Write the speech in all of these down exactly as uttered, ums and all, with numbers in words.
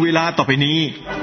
เวลาต่อไปนี้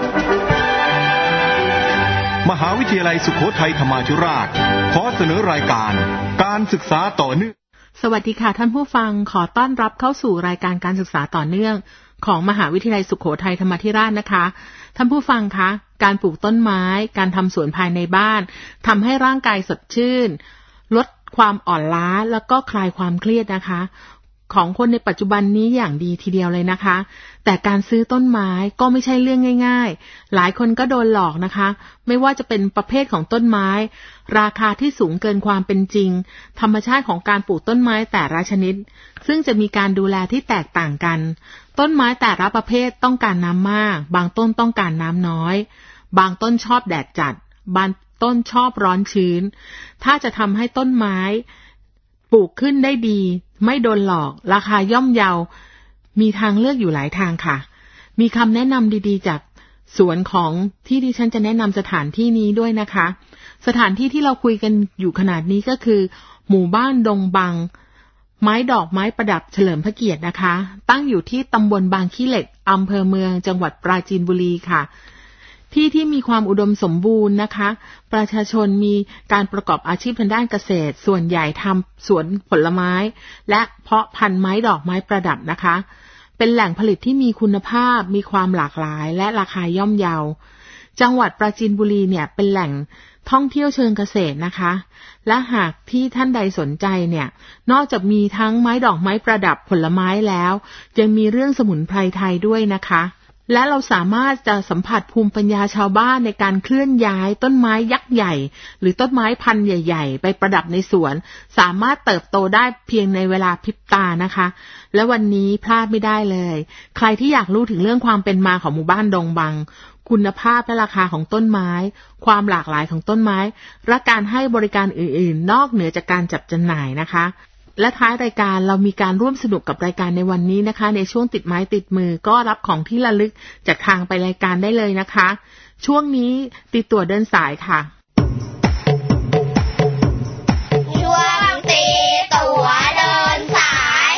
มหาวิทยาลัยสุโขทัยธรรมาธิราชขอเสนอรายการการศึกษาต่อเนื่องสวัสดีค่ะท่านผู้ฟังขอต้อนรับเข้าสู่รายการการศึกษาต่อเนื่องของมหาวิทยาลัยสุโขทัยธรรมาธิราชนะคะท่านผู้ฟังคะการปลูกต้นไม้การทำสวนภายในบ้านทำให้ร่างกายสดชื่นลดความอ่อนล้าแล้วก็คลายความเครียดนะคะของคนในปัจจุบันนี้อย่างดีทีเดียวเลยนะคะแต่การซื้อต้นไม้ก็ไม่ใช่เรื่องง่ายๆหลายคนก็โดนหลอกนะคะไม่ว่าจะเป็นประเภทของต้นไม้ราคาที่สูงเกินความเป็นจริงธรรมชาติของการปลูกต้นไม้แต่ละชนิดซึ่งจะมีการดูแลที่แตกต่างกันต้นไม้แต่ละประเภทต้องการน้ำมากบางต้นต้องการน้ำน้อยบางต้นชอบแดดจัดบางต้นชอบร้อนชื้นถ้าจะทำให้ต้นไม้ปลูกขึ้นได้ดีไม่โดนหลอกราคาย่อมเยามีทางเลือกอยู่หลายทางค่ะมีคำแนะนำดีๆจากสวนของที่ดิฉันจะแนะนำสถานที่นี้ด้วยนะคะสถานที่ที่เราคุยกันอยู่ขนาดนี้ก็คือหมู่บ้านดงบังไม้ดอกไม้ประดับเฉลิมพระเกียรตินะคะตั้งอยู่ที่ตำบลบางขี้เหล็กอำเภอเมืองจังหวัดปราจีนบุรีค่ะที่ที่มีความอุดมสมบูรณ์นะคะประชาชนมีการประกอบอาชีพทางด้านเกษตรส่วนใหญ่ทำสวนผลไม้และเพาะพันธุ์ไม้ดอกไม้ประดับนะคะเป็นแหล่งผลิตที่มีคุณภาพมีความหลากหลายและราคาย่อมเยาจังหวัดปราจีนบุรีเนี่ยเป็นแหล่งท่องเที่ยวเชิงเกษตรนะคะและหากที่ท่านใดสนใจเนี่ยนอกจากมีทั้งไม้ดอกไม้ประดับผลไม้แล้วยังมีเรื่องสมุนไพรไทยด้วยนะคะและเราสามารถจะสัมผัสภูมิปัญญาชาวบ้านในการเคลื่อนย้ายต้นไม้ยักษ์ใหญ่หรือต้นไม้พันธุ์ใหญ่ๆไปประดับในสวนสามารถเติบโตได้เพียงในเวลาพริบตานะคะและวันนี้พลาดไม่ได้เลยใครที่อยากรู้ถึงเรื่องความเป็นมาของหมู่บ้านดงบังคุณภาพและราคาของต้นไม้ความหลากหลายของต้นไม้และการให้บริการอื่นๆนอกเหนือจากการจับจำหน่ายนะคะและท้ายรายการเรามีการร่วมสนุกกับรายการในวันนี้นะคะในช่วงติดไม้ติดมือก็รับของที่ระลึกจากทางไปรายการได้เลยนะคะช่วงนี้ติดตั๋วเดินสายค่ะช่วงตีตั๋วเดินสาย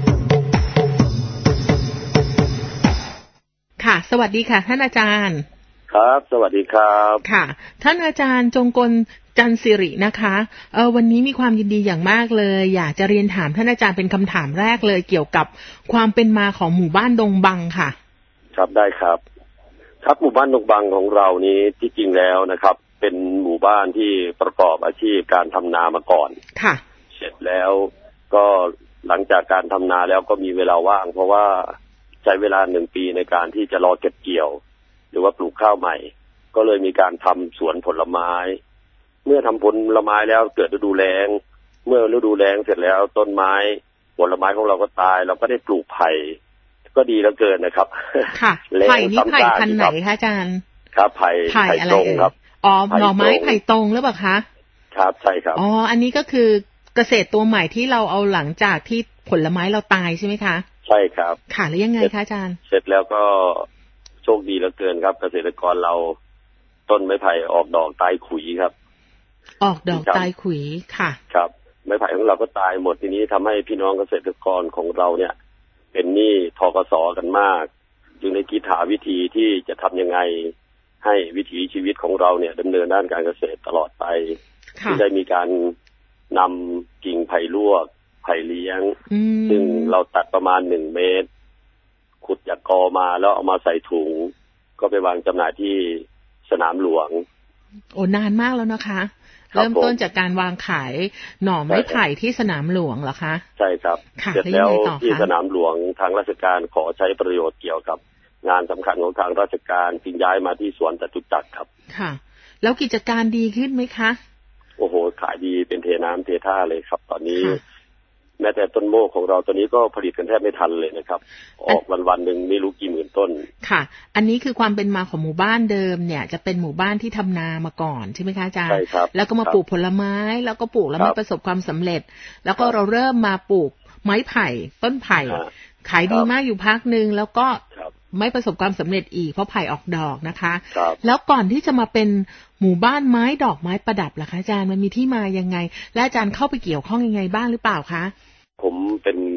ค่ะสวัสดีค่ะท่านอาจารย์ครับสวัสดีครับค่ะท่านอาจารย์จงกลจันทร์สิรินะคะเออวันนี้มีความยินดีอย่างมากเลยอยากจะเรียนถามท่านอาจารย์เป็นคำถามแรกเลยเกี่ยวกับความเป็นมาของหมู่บ้านดงบังค่ะครับได้ครับครับหมู่บ้านดงบังของเรานี้ที่จริงแล้วนะครับเป็นหมู่บ้านที่ประกอบอาชีพการทำนามาก่อนค่ะเสร็จแล้วก็หลังจากการทำนาแล้วก็มีเวลาว่างเพราะว่าใช้เวลาหนึ่งปีในการที่จะรอเก็บเกี่ยวหรือว่าปลูกข้าวใหม่ก็เลยมีการทำสวนผลไม้เมื่อทำผลไม้แล้วเกิดฤดูแล้งเมื่อฤดูแล้งเสร็จแล้วต้นไม้ผลไม้ของเราก็ตายเราก็ได้ปลูกไผ่ก็ดีเหลือเกินนะครับค่ะไผ่นี่ไผ่พันธุ์ไหนคะอาจารย์ครับไผ่ไผ่ตรงครับอ๋อหน่อไม้ไผ่ตรงหรือเปล่าคะครับใช่ครับอ๋ออันนี้ก็คือเกษตรตัวใหม่ที่เราเอาหลังจากที่ผลไม้เราตายใช่ไหมคะใช่ครับค่ะแล้วยังไงคะอาจารย์เสร็จแล้วก็โชคดีเหลือเกินครับเกษตรกรเราต้นไม้ไผ่ออกดอกตายขุยครับออกดอกตายขุยค่ะครับไม้ไผ่ของเราก็ตายหมดทีนี้ทำให้พี่น้องเกษตรกรของเราเนี่ยเป็นหนี้ธกส.กันมากจึงได้คิดหาวิธีที่จะทำยังไงให้วิถีชีวิตของเราเนี่ยดำเนินด้านการเกษตรตลอดไปที่ได้มีการนำกิ่งไผ่ลวกไผ่เลี้ยงซึ่งเราตัดประมาณหนึ่งเมตรขุดจากกอมาแล้วเอามาใส่ถุงก็ไปวางจำหน่ายที่สนามหลวงโอ้นานมากแล้วนะคะเริ่มต้นจากการวางขายหน่อไม้ไผ่ที่สนามหลวงเหรอคะใช่ครับเสร็จแล้วที่สนามหลวงทางราชการขอใช้ประโยชน์เกี่ยวกับงานสำคัญของทางราชการจึงย้ายมาที่สวนจตุจักรครับค่ะแล้วกิจการดีขึ้นไหมคะโอ้โหขายดีเป็นเทน้ำเทท่าเลยครับตอนนี้แม้แต่ต้นโมกของเราตอนนี้ก็ผลิตกันแทบไม่ทันเลยนะครับออกวันวันหนึ่งไม่รู้กี่หมื่นต้นค่ะอันนี้คือความเป็นมาของหมู่บ้านเดิมเนี่ยจะเป็นหมู่บ้านที่ทำนามาก่อนใช่ไหมคะอาจารย์ใช่ครับแล้วก็มาปลูกผลไม้แล้วก็ปลูกแล้วไม่ประสบความสำเร็จแล้วก็เราเริ่มมาปลูกไม้ไผ่ต้นไผ่ขายดีมากอยู่พักนึงแล้วก็ไม่ประสบความสำเร็จอีกเพราะไผ่ออกดอกนะคะแล้วก่อนที่จะมาเป็นหมู่บ้านไม้ดอกไม้ประดับล่ะคะอาจารย์มันมีที่มายังไงและอาจารย์เข้าไปเกี่ยวข้องยังไงบ้างหรือเปล่าคะผมเป็น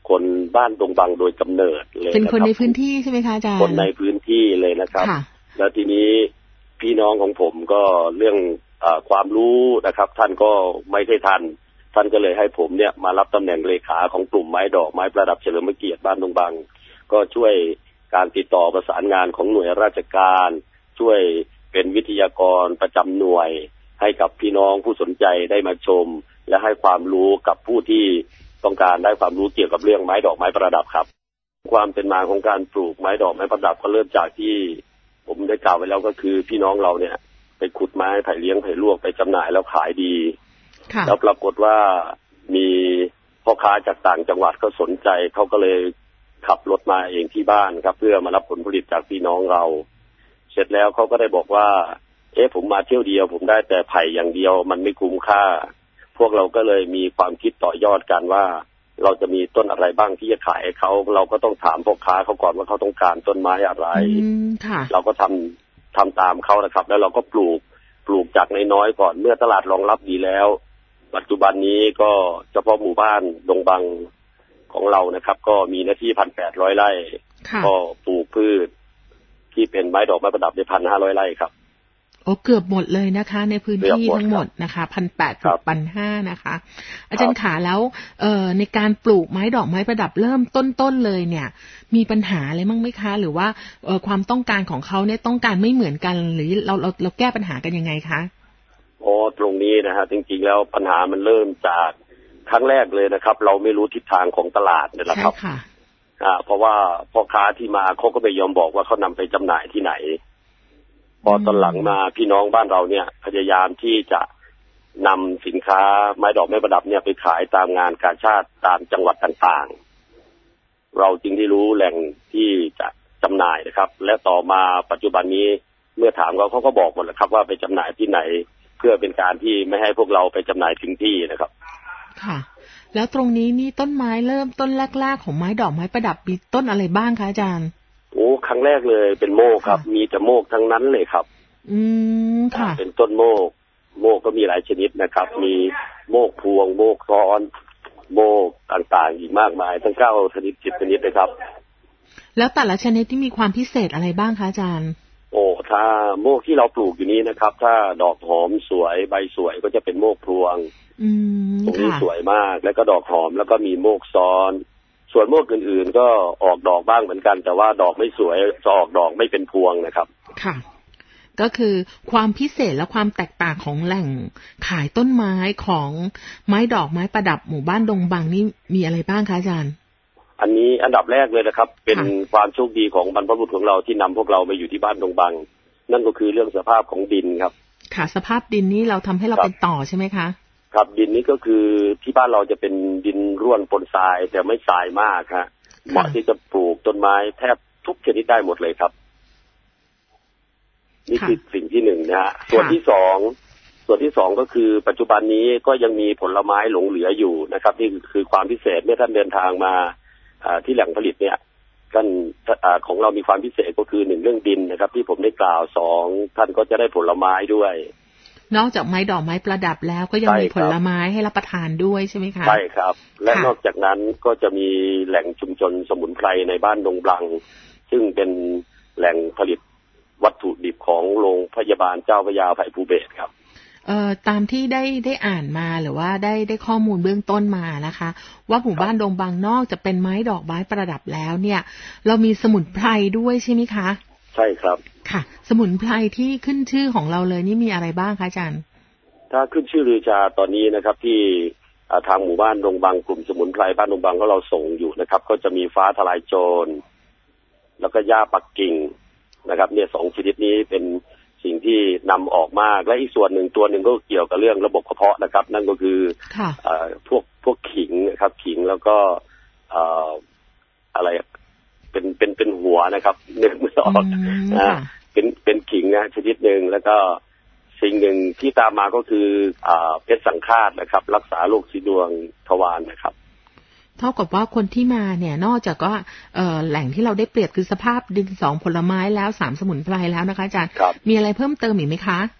คนบ้านดงบังโดยกำเนิดเลยเป็นคนในพื้นที่ใช่ไหมคะอาจารย์คนในพื้นที่เลยนะครับแล้วทีนี้พี่น้องของผมก็เรื่องเอ่อความรู้นะครับท่านก็ไม่ได้ทันท่านก็เลยให้ผมเนี่ยมารับตำแหน่งเลขาของกลุ่มไม้ดอกไม้ประดับเฉลิมพระเกียรติบ้านดงบังก็ช่วยการติดต่อประสานงานของหน่วยราชการช่วยเป็นวิทยากรประจำหน่วยให้กับพี่น้องผู้สนใจได้มาชมและให้ความรู้กับผู้ที่ต้องการได้ความรู้เกี่ยวกับเรื่องไม้ดอกไม้ประดับครับความเป็นมาของการปลูกไม้ดอกไม้ประดับก็เริ่มจากที่ผมได้กล่าวไว้แล้วก็คือพี่น้องเราเนี่ยไปขุดไม้ไผ่เลี้ยงไผ่ลวกไปจำหน่ายแล้วขายดีแล้วปรากฏว่ามีพ่อค้าจากต่างจังหวัดก็สนใจเขาก็เลยขับรถมาเองที่บ้านครับเพื่อมารับผลผลิตจากพี่น้องเราเสร็จแล้วเขาก็ได้บอกว่าเอ๊ะผมมาเที่ยวเดียวผมได้แต่ไผ่อย่างเดียวมันไม่คุ้มค่าพวกเราก็เลยมีความคิดต่อยอดกันว่าเราจะมีต้นอะไรบ้างที่จะขายให้เขาเราก็ต้องถามพ่อค้าเขาก่อนว่าเขาต้องการต้นไม้อะไรเราก็ทำทำตามเขานะครับแล้วเราก็ปลูกปลูกจากน้อยๆก่อนเมื่อตลาดรองรับดีแล้วปัจจุบันนี้ก็เฉพาะหมู่บ้านดงบังของเรานะครับก็มีเนื้อที่พันแปดร้อยไร่ก็ปลูกพืชที่เป็นไม้ดอกไม้ประดับในพันห้าร้อยไร่ครับโอ้เกือบหมดเลยนะคะในพื้นที่ทั้งหมดนะคะพันแปดกับพันห้านะคะอาจารย์ขาแล้วเอ่อในการปลูกไม้ดอกไม้ประดับเริ่มต้นๆเลยเนี่ยมีปัญหาอะไรบ้างไหมคะหรือว่าเอ่อความต้องการของเขาเนี่ยต้องการไม่เหมือนกันหรือเราเราเราแก้ปัญหากันยังไงคะอ๋อตรงนี้นะฮะจริงๆแล้วปัญหามันเริ่มจากครั้งแรกเลยนะครับเราไม่รู้ทิศทางของตลาดนี่แหละครับค่ะอ่าเพราะว่าพ่อค้าที่มาเขาก็ไม่ยอมบอกว่าเขานำไปจำหน่ายที่ไหนพอตอนหลังมาพี่น้องบ้านเราเนี่ยพยายามที่จะนำสินค้าไม้ดอกไม้ประดับเนี่ยไปขายตามงานกาชาดตามจังหวัดต่างๆเราจึงได้รู้แหล่งที่จะจำหน่ายนะครับและต่อมาปัจจุบันนี้เมื่อถามเขาเขาก็บอกหมดแล้วครับว่าไปจำหน่ายที่ไหนเพื่อเป็นการที่ไม่ให้พวกเราไปจำหน่ายถึงที่นะครับค่ะแล้วตรงนี้นี่ต้นไม้เริ่มต้นแรกๆของไม้ดอกไม้ประดับมีต้นอะไรบ้างคะอาจารย์โอ้ครั้งแรกเลยเป็นโมกครับมีแต่โมกทั้งนั้นเลยครับอืมค่ะเป็นต้นโมกโมกก็มีหลายชนิดนะครับมีโมกพวงโมกซ้อนโมกต่างๆอีกมากมายทั้งเก้าชนิดสิบชนิดเลยครับแล้วแต่ละชนิดที่มีความพิเศษอะไรบ้างคะอาจารย์โอ้ถ้าโมกที่เราปลูกอยู่นี้นะครับถ้าดอกหอมสวยใบสวยก็จะเป็นโมกพวงอืมตรงนี้สวยมากแล้วก็ดอกหอมแล้วก็มีโมกซ้อนส่วนโมกอื่นๆก็ออกดอกบ้างเหมือนกันแต่ว่าดอกไม่สวยจะออกดอกไม่เป็นพวงนะครับค่ะก็คือความพิเศษและความแตกต่างของแหล่งขายต้นไม้ของไม้ดอกไม้ประดับหมู่บ้านดงบังนี่มีอะไรบ้างคะอาจารย์อันนี้อันดับแรกเลยนะครับเป็นความโชคดีของบรรพบุรุษของเราที่นำพวกเรามาอยู่ที่บ้านดงบังนั่นก็คือเรื่องสภาพของดินครับค่ะสภาพดินนี้เราทำให้เราเป็นต่อใช่ไหมคะครับดินนี้ก็คือที่บ้านเราจะเป็นดินร่วนปนทรายแต่ไม่ทรายมากฮะเหมาะที่จะปลูกต้นไม้แทบทุกชนิดได้หมดเลยครับนี่คือสิ่งที่หนึ่งนะฮะส่วนที่สองส่วนที่สองก็คือปัจจุบันนี้ก็ยังมีผลไม้หลงเหลืออยู่นะครับนี่คือความพิเศษเมื่อท่านเดินทางมาที่แหล่งผลิตเนี่ยท่านของเรามีความพิเศษก็คือหนึ่งเรื่องดินนะครับที่ผมได้กล่าวสองท่านก็จะได้ผลไม้ด้วยนอกจากไม้ดอกไม้ประดับแล้วก็ยังมีผลไม้ให้รับประทานด้วยใช่ไหมคะใช่ครับและนอกจากนั้นก็จะมีแหล่งชุมชนสมุนไพรในบ้านดงบังซึ่งเป็นแหล่งผลิตวัตถุดิบของโรงพยาบาลเจ้าพระยาไผ่ภูเบศรครับเอ่อตามที่ได้ได้อ่านมาหรือว่าได้ได้ข้อมูลเบื้องต้นมานะคะว่าหมู่บ้านดงบังนอกจะเป็นไม้ดอกไม้ประดับแล้วเนี่ยเรามีสมุนไพรด้วยใช่ไหมคะใช่ครับค่ะสมุนไพรที่ขึ้นชื่อของเราเลยนี่มีอะไรบ้างคะอาจารย์ถ้าขึ้นชื่อลือชาตอนนี้นะครับที่ทางหมู่บ้านดงบังกลุ่มสมุนไพรบ้านดงบังก็เราส่งอยู่นะครับก็จะมีฟ้าทลายโจรแล้วก็หญ้าปักกิ่งนะครับเนี่ยสองชนิดนี้เป็นสิ่งที่นำออกมากและอีกส่วนหนึ่งตัวหนึ่งก็เกี่ยวกับเรื่องระบบกระเพาะนะครับนั่นก็คือพวกพวกขิงนะครับขิงแล้วก็อะไรเป็นเป็นเป็นหัวนะครับนึกไม่ออกนะเป็นเป็นขิงนะชนิดหนึ่งแล้วก็สิ่งหนึ่งที่ตามมาก็คือเพชรสังฆาตนะครับรักษาโรคสีดวงทวารนะครับเท่ากับว่าคนที่มาเนี่ยนอกจากว่าแหล่งที่เราได้เปรียบคือสภาพดินสองผลไม้แล้วสามสมุนไพรแล้วนะคะอาจารย์มีอะไรเพิ่มเติมอีกไหมคะ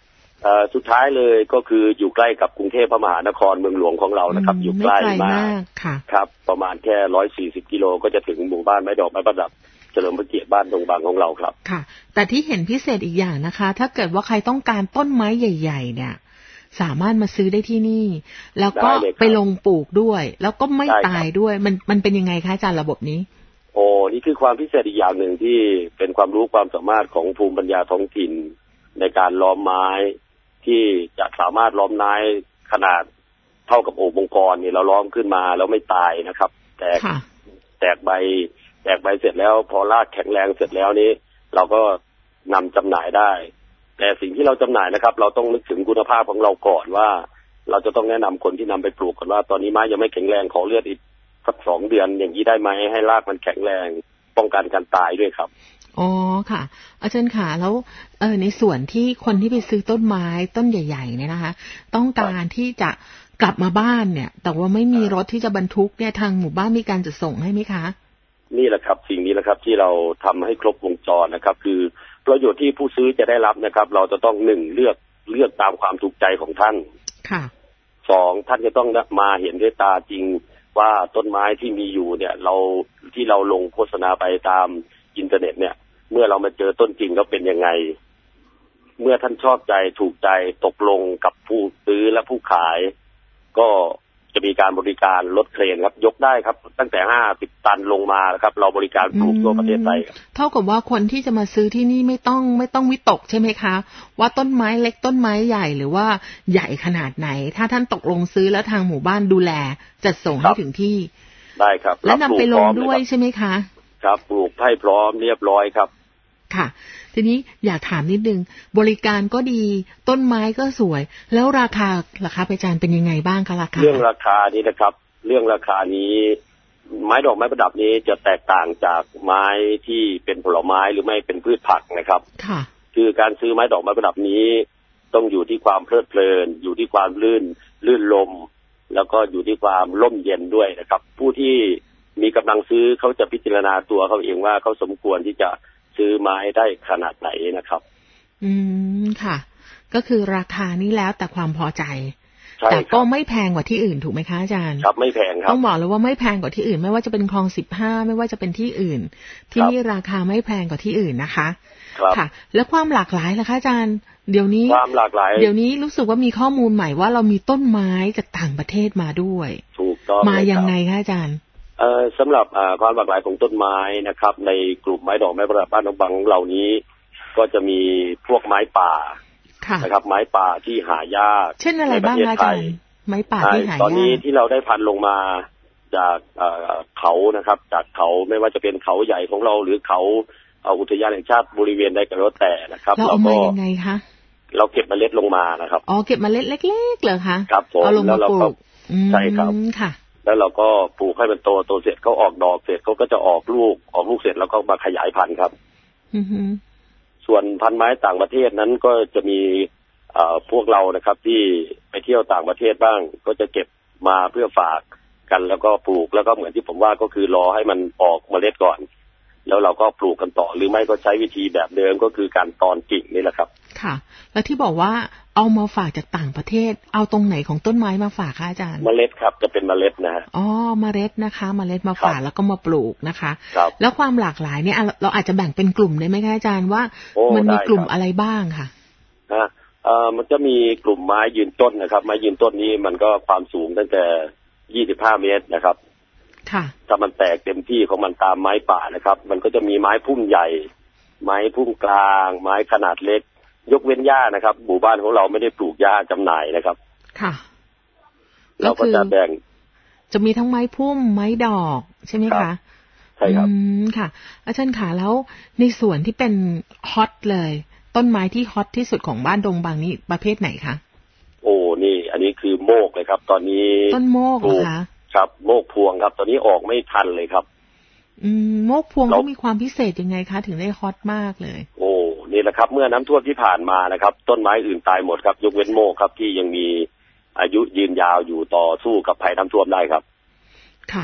เอ่อสุดท้ายเลยก็คืออยู่ใกล้กับกรุงเทพมหานครเมืองหลวงของเรานะครับอยู่ใกล้มากครับประมาณแค่หนึ่งร้อยสี่สิบกิโลก็จะถึงหมู่บ้านไม้ดอกไม้ประดับเฉลิมพระเกียรติบ้านดงบางของเราครับค่ะแต่ที่เห็นพิเศษอีกอย่างนะคะถ้าเกิดว่าใครต้องการต้นไม้ใหญ่ๆเนี่ยสามารถมาซื้อได้ที่นี่แล้วก็ไปลงปลูกด้วยแล้วก็ไม่ตายด้วยมันมันเป็นยังไงคะอาจารย์ระบบนี้โอ้นี่คือความพิเศษอีกอย่างหนึ่งที่เป็นความรู้ความสามารถของภูมิปัญญาท้องถิ่นในการล้อมไม้ที่จะสามารถล้อมไม้ขนาดเท่ากับโอ่งมังกรเนี่ยเราล้อมขึ้นมาแล้วไม่ตายนะครับแตกแตกใบแตกใบเสร็จแล้วพอรากแข็งแรงเสร็จแล้วนี้เราก็นำจำหน่ายได้แต่สิ่งที่เราจำหน่ายนะครับเราต้องนึกถึงคุณภาพของเราก่อนว่าเราจะต้องแนะนำคนที่นำไปปลูกก่อนว่าตอนนี้ไม้ยังไม่แข็งแรงขอเลือดอีกสักสองเดือนอย่างนี้ได้ไหมให้รากมันแข็งแรงป้องกันการตายด้วยครับอ๋อค่ะอาจารย์ค่ะแล้วเออในส่วนที่คนที่ไปซื้อต้นไม้ต้นใหญ่ๆเนี่ยนะคะต้องการที่จะกลับมาบ้านเนี่ยแต่ว่าไม่มีรถที่จะบรรทุกเนี่ยทางหมู่บ้านมีการจัดส่งให้ไหมคะนี่แหละครับสิ่งนี้แหละครับที่เราทำให้ครบวงจรนะครับคือประโยชน์ที่ผู้ซื้อจะได้รับนะครับเราจะต้องหนึ่งเลือกเลือกตามความถูกใจของท่านค่ะสองท่านจะต้องมาเห็นด้วยตาจริงว่าต้นไม้ที่มีอยู่เนี่ยเราที่เราลงโฆษณาไปตามอินเทอร์เน็ตเนี่ยเมื่อเรามาเจอต้นจริงแล้วเป็นยังไงเมื่อท่านชอบใจถูกใจตกลงกับผู้ซื้อและผู้ขายก็จะมีการบริการรถเครนครับยกได้ครับตั้งแต่ห้าสิบตันลงมาครับเราบริการปลูกทั่วประเทศไทยเท่ากับว่าคนที่จะมาซื้อที่นี่ไม่ต้องไม่ต้องวิตกใช่ไหมคะว่าต้นไม้เล็กต้นไม้ใหญ่หรือว่าใหญ่ขนาดไหนถ้าท่านตกลงซื้อแล้วทางหมู่บ้านดูแลจัดส่งให้ถึงที่ได้ครับและนำไปลงด้วยใช่ไหมคะครับปลูกให้พร้อมเรียบร้อยครับค่ะทีนี้อยากถามนิดนึงบริการก็ดีต้นไม้ก็สวยแล้วราคาราคาอาจารย์เป็นยังไงบ้างคะราคาเรื่องราคานี้นะครับเรื่องราคานี้ไม้ดอกไม้ประดับนี้จะแตกต่างจากไม้ที่เป็นผลไม้หรือไม่เป็นพืชผักนะครับค่ะคือการซื้อไม้ดอกไม้ประดับนี้ต้องอยู่ที่ความเพลิดเพลินอยู่ที่ความลื่นลื่นลมแล้วก็อยู่ที่ความร่มเย็นด้วยนะครับผู้ที่มีกำลังซื้อเขาจะพิจารณาตัวเขาเองว่าเขาสมควรที่จะซื้อไม้ได้ขนาดไหนนะครับอืมค่ะก็คือราคานี้แล้วแต่ความพอใจแต่ก็ไม่แพงกว่าที่อื่นถูกไหมคะอาจารย์ครับไม่แพงครับต้องบอกเลยว่าไม่แพงกว่าที่อื่นไม่ว่าจะเป็นคลองสิบห้าไม่ว่าจะเป็นที่อื่นที่นี่ราคาไม่แพงกว่าที่อื่นนะคะค่ะแล้วความหลากหลายล่ะคะอาจารย์เดี๋ยวนี้ความหลากหลายเดี๋ยวนี้รู้สึกว่ามีข้อมูลใหม่ว่าเรามีต้นไม้จากต่างประเทศมาด้วยถูกต้องมายังไงคะอาจารย์เอ่อสำหรับความหลากหลายของต้นไม้นะครับในกลุ่มไม้ดอกไม้ประดับบ้านดงบางเหล่านี้ก็จะมีพวกไม้ป่านะครับไม้ป่าที่หายากเช่นอะไรบ้างอาจารย์ไม้ป่าที่หายากตอนนี้ที่เราได้พันลงมาจากเขานะครับจากเขาไม่ว่าจะเป็นเขาใหญ่ของเราหรือเขาอุทยานแห่งชาติบริเวณใดก็แล้วแต่นะครับเราเอามายังไงคะเราเก็บเมล็ดลงมานะครับอ๋อเก็บเมล็ดเล็กๆเหรอคะครับผมแล้วเราก็ใช่ครับค่ะแล้วเราก็ปลูกให้มันโตโตเสร็จเขาออกดอกเสร็จเขาก็จะออกลูกออกลูกเสร็จแล้วก็มาขยายพันธุ์ครับส่วนพันธุ์ไม้ต่างประเทศนั้นก็จะมีพวกเรานะครับที่ไปเที่ยวต่างประเทศบ้างก็จะเก็บมาเพื่อฝากกันแล้วก็ปลูกแล้วก็เหมือนที่ผมว่าก็คือรอให้มันออกเมล็ดก่อนแล้วเราก็ปลูกกันต่อหรือไม่ก็ใช้วิธีแบบเดิมก็คือการตอนกิ่งนี่แหละครับค่ะแล้วที่บอกว่าเอามาฝากจากต่างประเทศเอาตรงไหนของต้นไม้มาฝากคะอาจารย์เมล็ดครับจะเป็นเมล็ดนะฮะอ๋อเมล็ดนะคะเมล็ดมาฝากแล้วก็มาปลูกนะคะครับแล้วความหลากหลายเนี่ยเราอาจจะแบ่งเป็นกลุ่มได้ไหมคะอาจารย์ว่ามันมีกลุ่มอะไรบ้างค่ะฮะเอ่อมันจะมีกลุ่มไม้ยืนต้นนะครับไม้ยืนต้นนี้มันก็ความสูงตั้งแต่ยี่สิบห้าเมตรนะครับค่ะถ้ามันแตกเต็มที่ของมันตามไม้ป่านะครับมันก็จะมีไม้พุ่มใหญ่ไม้พุ่มกลางไม้ขนาดเล็กยกเว้นหญ้านะครับหมู่บ้านของเราไม่ได้ปลูกหญ้าจำหน่ายนะครับค่ะเราก็จะแบ่งจะมีทั้งไม้พุ่มไม้ดอกใช่ไหมคะใช่ครับอืมค่ะอาจารย์ขาแล้วในส่วนที่เป็นฮอตเลยต้นไม้ที่ฮอตที่สุดของบ้านดงบางนี้ประเภทไหนคะโอ้นี่อันนี้คือโมกเลยครับตอนนี้ต้นโมกเหรอคะครับโมกพวงครับตอนนี้ออกไม่ทันเลยครับอืมโมกพวงเขามีความพิเศษยังไงคะถึงได้ฮอตมากเลยโอ้นี่แหละครับเมื่อน้ำท่วมที่ผ่านมานะครับต้นไม้อื่นตายหมดครับยกเว้นโมกครับที่ยังมีอายุยืนยาวอยู่ต่อสู้กับภัยน้ำท่วมได้ครับค่ะ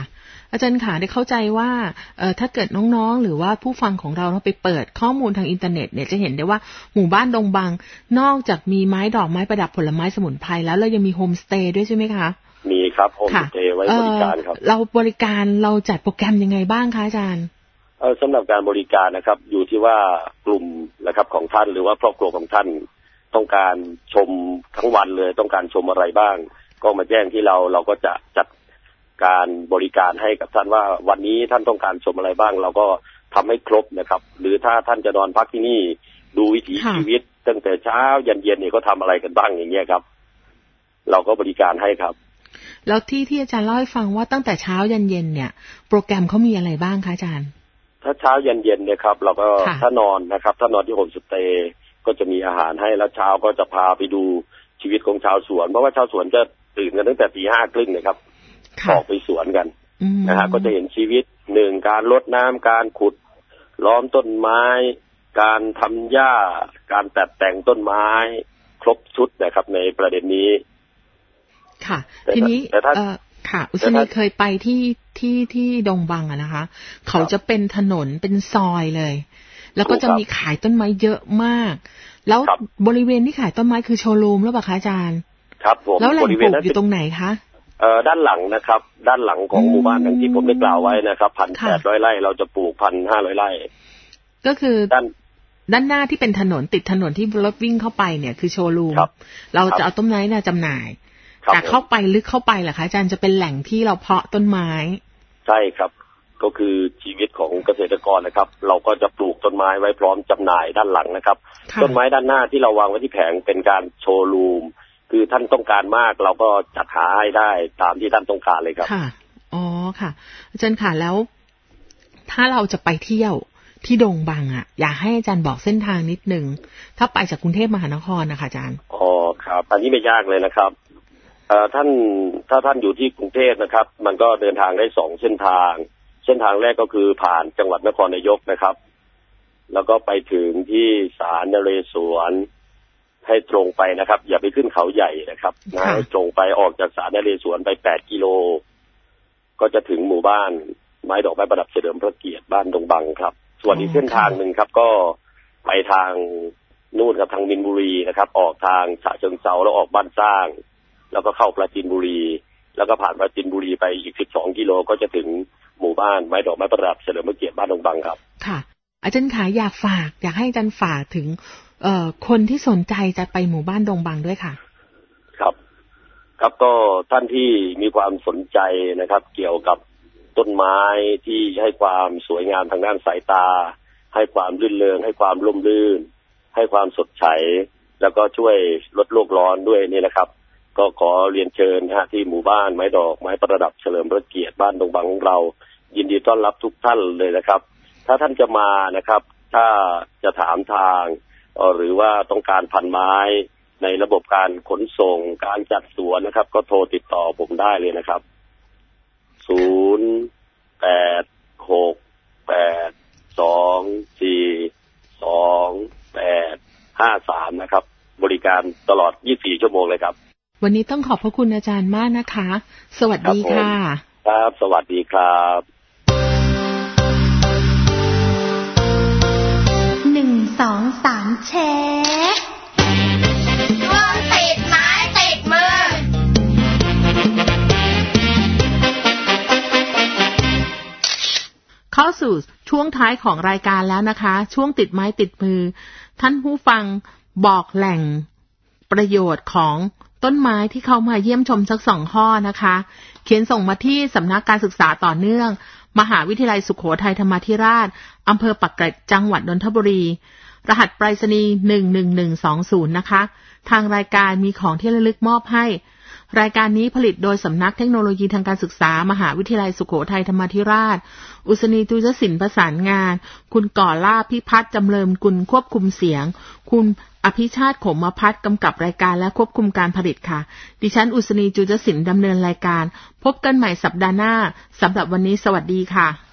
อาจารย์ขาได้เข้าใจว่าเอ่อถ้าเกิดน้องๆหรือว่าผู้ฟังของเราเราไปเปิดข้อมูลทางอินเทอร์เน็ตเนี่ยจะเห็นได้ว่าหมู่บ้านดงบังนอกจากมีไม้ดอกไม้ประดับผลไม้สมุนไพรแล้วเรายังมีโฮมสเตย์ด้วยใช่ไหมคะมีครับโฮมสเตย์ไว้บริการครับเราบริการเราจัดโปรแกรมยังไงบ้างคะอาจารย์เออสำหรับการบริการนะครับอยู่ที่ว่ากลุ่มนะครับของท่านหรือว่าครอบครัวของท่านต้องการชมทั้งวันเลยต้องการชมอะไรบ้างก็มาแจ้งที่เราเราก็จะจัดการบริการให้กับท่านว่าวันนี้ท่านต้องการชมอะไรบ้างเราก็ทำให้ครบนะครับหรือถ้าท่านจะนอนพักที่นี่ดูวิถีชีวิตตั้งแต่เช้ายันเย็นเนี่ยก็ทำอะไรกันบ้างอย่างเงี้ยครับเราก็บริการให้ครับแล้วที่ที่อาจารย์เล่าให้ฟังว่าตั้งแต่เช้ายันเย็นเนี่ยโปรแกรมเขามีอะไรบ้างคะอาจารย์ถ้าเช้ายันเย็นเนี่ยครับเราก็ถ้านอนนะครับถ้านอนที่โฮมสเตย์ก็จะมีอาหารให้แล้วเช้าก็จะพาไปดูชีวิตของชาวสวนเพราะว่าชาวสวนจะตื่นกันตั้งแต่ตีห้าครึ่งนะครับออกไปสวนกันนะฮะก็จะเห็นชีวิตหนึ่งการรดน้ำการขุดล้อมต้นไม้การทำหญ้าการตัดแต่งต้นไม้ครบชุดนะครับในประเด็นนี้ค่ะทีนี้เอ่อค่ะอุศนีเคยไปที่ที่ที่ดงบังอะนะคะเขาจะเป็นถนนเป็นซอยเลยแล้วก็จะมีขายต้นไม้เยอะมากแล้วบริเวณที่ขายต้นไม้คือโชว์รูมหรือเปล่าคะอาจารย์ครับผมแล้วแหล่งปลูกอยู่ตรงไหนคะเอ่อด้านหลังนะครับด้านหลังของหมู่บ้านอย่างที่ผมได้กล่าวไว้นะครับพันแปดร้อยไร่เราจะปลูกพันห้าร้อยไร่ก็คือด้านด้านหน้าที่เป็นถนนติดถนนที่รถวิ่งเข้าไปเนี่ยคือโชว์รูมเราจะเอาต้นไม้น่ะจำหน่ายแต่เข้าไปลึกเข้าไปเหรอคะอาจารย์จะเป็นแหล่งที่เราเพาะต้นไม้ใช่ครับก็คือชีวิตของเกษตรกรนะครับเราก็จะปลูกต้นไม้ไว้พร้อมจำหน่ายด้านหลังนะครับต้นไม้ด้านหน้าที่เราวางไว้ที่แผงเป็นการโชว์รูมคือท่านต้องการมากเราก็จัดหาให้ได้ตามที่ท่านต้องการเลยครับค่ะอ๋อค่ะอาจารย์ค่ะแล้วถ้าเราจะไปเที่ยวที่ดงบังอ่ะอยากให้อาจารย์บอกเส้นทางนิดนึงถ้าไปจากกรุงเทพมหานครนะคะอาจารย์อ๋อครับอันนี้ไม่ยากเลยนะครับเอ่อท่านถ้าท่านอยู่ที่กรุงเทพนะครับมันก็เดินทางได้สองเส้นทางเส้นทางแรกก็คือผ่านจังหวัดนครนายกนะครับแล้วก็ไปถึงที่ศาลนเรศวรให้ตรงไปนะครับอย่าไปขึ้นเขาใหญ่นะครับนะให้ตรงไปออกจากศาลนเรศวรไปแปดกิโลก็จะถึงหมู่บ้านไม้ดอกไม้ประดับเฉลิมพระเกียรติบ้านดงบังครับส่วนอีกเส้นทางหนึ่งครับก็ไปทางนู่นครับทางมินบุรีนะครับออกทางฉะเชิงเทราแล้วออกบ้านสร้างแล้วก็เข้าปราจีนบุรีแล้วก็ผ่านปราจีนบุรีไปอีกสิบสองกิโลก็จะถึงหมู่บ้านไม้ดอกไม้ประดับเฉลิมพระเกียรติบ้านดงบังครับค่ะอาจารย์ขาอยากฝากอยากให้อาจารย์ฝากถึงเอ่อคนที่สนใจจะไปหมู่บ้านดงบังด้วยค่ะครับครับก็ท่านที่มีความสนใจนะครับเกี่ยวกับต้นไม้ที่ให้ความสวยงามทางด้านสายตาให้ความรื่นเริงให้ความร่มรื่นให้ความสดใสแล้วก็ช่วยลดโลกร้อนด้วยนี่นะครับก็ขอเรียนเชิญนะฮะที่หมู่บ้านไม้ดอกไม้ประดับเฉลิมพระเกียรติบ้านดงบังของเรายินดีต้อนรับทุกท่านเลยนะครับถ้าท่านจะมานะครับถ้าจะถามทางหรือว่าต้องการพันไม้ในระบบการขนส่งการจัดสวนนะครับก็โทรติดต่อผมได้เลยนะครับศูนย์แปดหกแปดสองสี่สองแปดห้าสามนะครับบริการตลอดยี่สิบสี่ชั่วโมงเลยครับวันนี้ต้องขอบพระคุณอาจารย์มากนะคะสวัสดีค่ะครับสวัสดีครับหนึ่งสองสามแชร์ช่วงติดไม้ติดมือเข้าสู่ช่วงท้ายของรายการแล้วนะคะช่วงติดไม้ติดมือท่านผู้ฟังบอกแหล่งประโยชน์ของต้นไม้ที่เขามาเยี่ยมชมสักสองข้อนะคะเขียนส่งมาที่สำนักการศึกษาต่อเนื่องมหาวิทยาลัยสุโขทัยธรรมาธิราชอำเภอปักเกร็ดจังหวัดนนทบุรีรหัสไปรษณีย์หนึ่งหนึ่งหนึ่งสองศูนย์นะคะทางรายการมีของที่ระลึกมอบให้รายการนี้ผลิตโดยสำนักเทคโนโลยีทางการศึกษามหาวิทยาลัยสุโขทัยธรรมาธิราชอุศนีตุจศิลป์ประสานงานคุณก่อล่าพิพัฒน์จำเริญกุลควบคุมเสียงคุณอภิชาติขมพัฒน์กำกับรายการและควบคุมการผลิตค่ะดิฉันอุศนีจุจศิลป์ดำเนินรายการพบกันใหม่สัปดาห์หน้าสำหรับวันนี้สวัสดีค่ะ